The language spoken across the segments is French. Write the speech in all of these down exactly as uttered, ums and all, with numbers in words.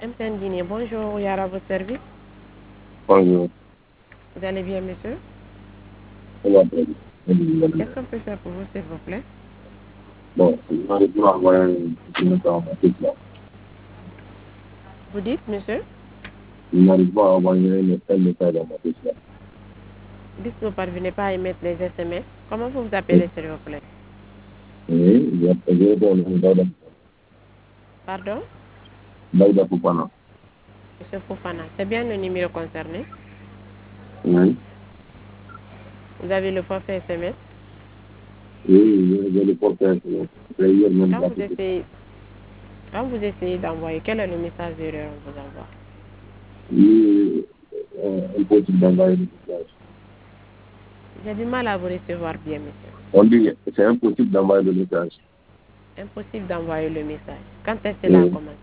M T N Guinée, bonjour, Yara, à votre service. Bonjour. Vous allez bien, monsieur? Ça va très bien. Qu'est-ce qu'on peut faire pour vous, s'il vous plaît? Bon, vous allez pouvoir envoyer un petit message à ma fille, là. Vous dites, monsieur? Je n'arrive pas à envoyer un message à ma fille, là. Dites que vous ne parvenez pas à émettre les S M S. Comment vous vous appelez, s'il vous plaît? Oui, je vais répondre à Daouda. Pardon? Daouda Fofana. Monsieur Fofana, c'est bien le numéro concerné? Oui. Vous avez le forfait S M S? Oui, je vais le porter. C'est hier même Quand la vous petite. essayez, quand vous essayez d'envoyer, quel est le message d'erreur qu'on vous envoie? Oui, euh, impossible d'envoyer le message. J'ai du mal à vous recevoir bien, monsieur. On dit, c'est impossible d'envoyer le message. Impossible d'envoyer le message. Quand est-ce que cela a Oui. commencé?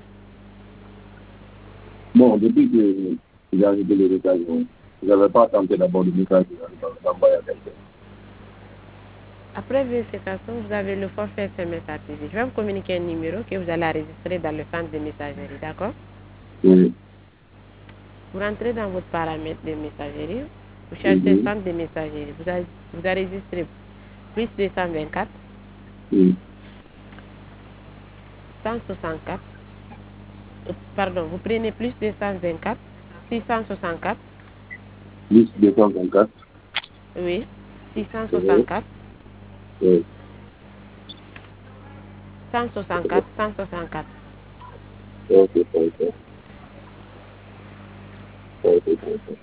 Bon, depuis que j'ai ajouté le message, je n'avais pas tenté d'abord le message d'envoyer à quelqu'un. Après vérification, vous avez le forfait S M S activé. Je vais vous communiquer un numéro que vous allez enregistrer dans le centre de messagerie, d'accord? Oui. Vous rentrez dans votre paramètre de messagerie, vous cherchez Mhm. centre de messagerie, vous, a- vous enregistrez plus deux cent vingt-quatre, Oui. cent soixante-quatre, euh, pardon, vous prenez plus deux cent vingt-quatre, six cent soixante-quatre, Plus deux cent vingt-quatre. oui, Oui. six cent soixante-quatre, Oui. cent soixante-quatre, cent soixante-quatre. Ok, ok. Ok, ok.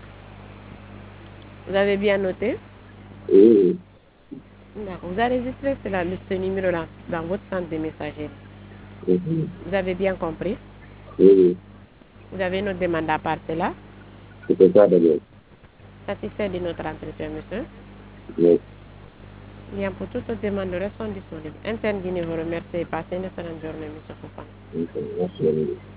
Vous avez bien noté? Oui. D'accord. Vous enregistrez cela, ce numéro-là dans votre centre de messagerie. Mhm. Vous avez bien compris? Oui. Vous avez notre demande à part cela. C'était ça d'abord. Satisfait de notre entretien, monsieur. Oui. Bien, pour toute autre demande, nous restons disponibles. M T N Guinée vous remercie et passez une excellente journée, monsieur Fofana. Ok, merci.